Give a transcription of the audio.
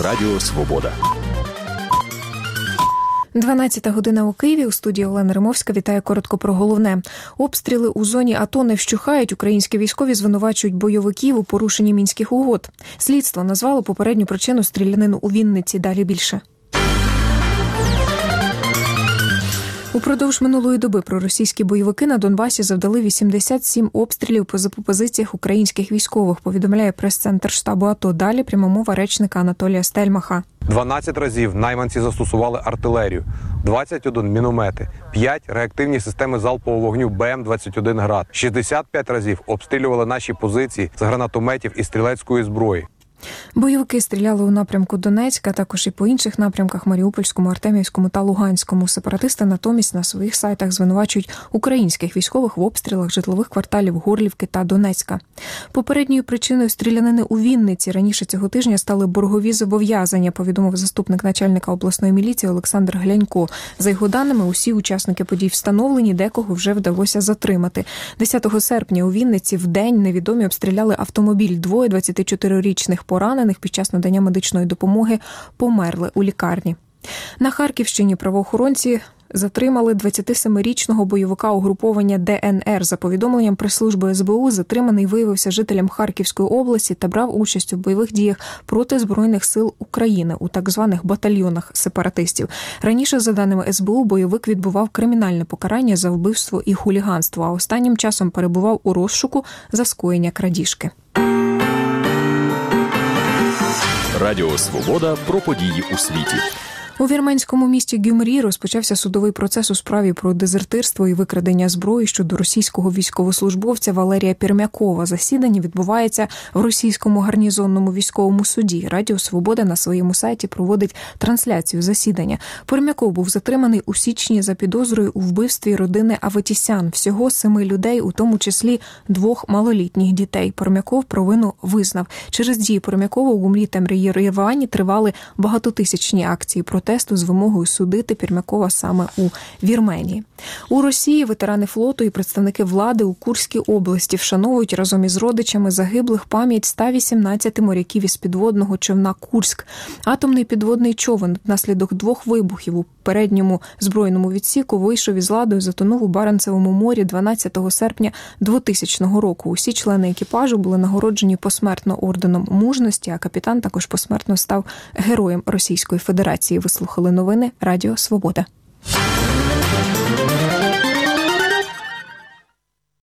Радіо Свобода. 12 година у Києві. У студії Олена Римовська. Вітає коротко про головне. Обстріли у зоні АТО не вщухають. Українські військові звинувачують бойовиків у порушенні Мінських угод. Слідство назвало попередню причину стрілянину у Вінниці. Далі більше. Упродовж минулої доби проросійські бойовики на Донбасі завдали 87 обстрілів по позиціях українських військових, повідомляє прес-центр штабу АТО. Далі пряма мова речника Анатолія Стельмаха. 12 разів найманці застосували артилерію, 21 міномети, 5 реактивні системи залпового вогню БМ-21 «Град», 65 разів обстрілювали наші позиції з гранатометів і стрілецької зброї. Бойовики стріляли у напрямку Донецька, а також і по інших напрямках – Маріупольському, Артемівському та Луганському. Сепаратисти натомість на своїх сайтах звинувачують українських військових в обстрілах житлових кварталів Горлівки та Донецька. Попередньою причиною стрілянини у Вінниці раніше цього тижня стали боргові зобов'язання, повідомив заступник начальника обласної міліції Олександр Глянько. За його даними, усі учасники подій встановлені, декого вже вдалося затримати. 10 серпня у Вінниці вдень невідомі обстріляли автомобіль. Двоє 24-річних поранених під час надання медичної допомоги померли у лікарні. На Харківщині правоохоронці затримали 27-річного бойовика угруповання ДНР. За повідомленням прес-служби СБУ, затриманий виявився жителем Харківської області та брав участь у бойових діях проти Збройних сил України у так званих батальйонах сепаратистів. Раніше, за даними СБУ, бойовик відбував кримінальне покарання за вбивство і хуліганство, а останнім часом перебував у розшуку за скоєння крадіжки. Радіо Свобода про події у світі. У вірменському місті Гюмрі розпочався судовий процес у справі про дезертирство і викрадення зброї щодо російського військовослужбовця Валерія Пермякова. Засідання відбувається в російському гарнізонному військовому суді. Радіо Свобода на своєму сайті проводить трансляцію засідання. Пермяков був затриманий у січні за підозрою у вбивстві родини Аветісян. Всього 7 людей, у тому числі 2 малолітніх дітей. Пермяков провину визнав. Через дії Пермякова у Гюмрі та Єревані тривали багатотисячні акції протесту з вимогою судити Пермякова саме у Вірменії. У Росії ветерани флоту і представники влади у Курській області вшановують разом із родичами загиблих пам'ять 118 моряків із підводного човна «Курськ». Атомний підводний човен внаслідок 2 вибухів у передньому збройному відсіку вийшов із ладу і затонув у Баренцевому морі 12 серпня 2000 року. Усі члени екіпажу були нагороджені посмертно орденом мужності, а капітан також посмертно став героєм Російської Федерації. Слухали новини Радіо Свобода.